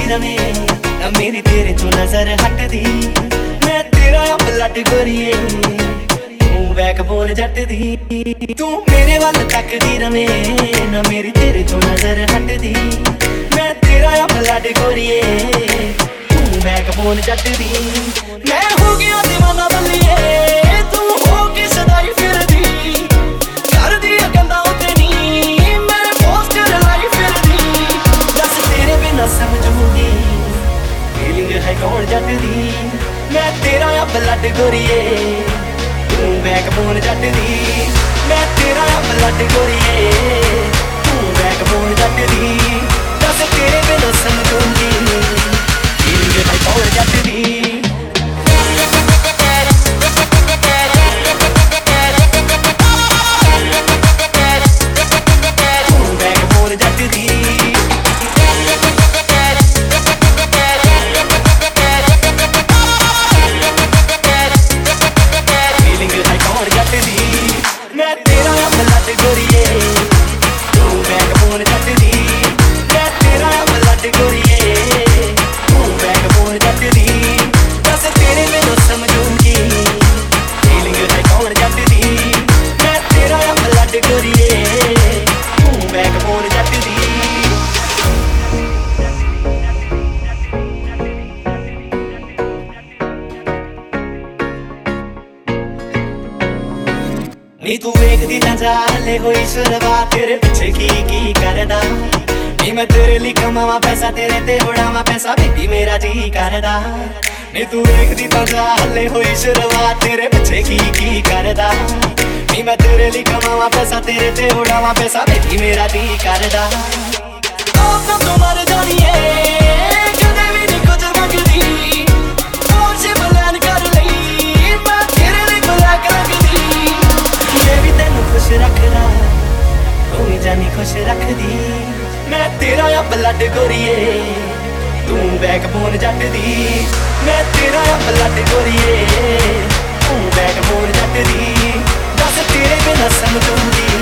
रवे ना मेरी तेरे तो नजर हटदी। मैं तेरा ब्लड गोरीए तू बैकबोन जट दी। तू मेरे वाल तकदी रवे ना मेरी तेरे तो नजर हटदी। मैं तेरा ब्लड गोरीए तू बैकबोन जट दी। मैं हो गया दीवाना बल्लिए तू हो के सदाई फिरदी। कर दिया गंदा उते नी मेरे पोस्टर लाई फिरदी। दस तेरे बिना समझूंगी फीलिंग है कौन जट दी। मैं तेरा ब्लड गोरीए तू बैकबोन जट दी। मैं तेरा ब्लड गोरीए तू बैकबोन जट दी। दस तेरे बिना समझूंगी फीलिंग है कौन जट दी। नी तू वेखदी ना जा हले होई सुरवा तेरे पिछे की करदा। नी मैं तेरे लिए कमावा पैसा तेरे ते उड़ावा पैसा बेबी मेरा जी करदा। नी तू वेखदी ना जा हले होई सुरवा तेरे पिछे की करदा। नी मैं तेरे लिए कमावा पैसा तेरे ते उड़ावा पैसा बेबी मेरा जी करदा। आप तो मर जानिए कदे भी नहीं कुछ मंगदी। और से बलान कर लई मैं तेरे लिए ब्लैक रखदी। ये भी तेनू खुश रखदा तू ही जानी खुश रखदी। मैं तेरा ब्लड गोरीए तू बैकबोन जट दी। मैं तेरा ब्लड गोरीए तू बैकबोन जट दी। दस तेरे बिना समझूंगी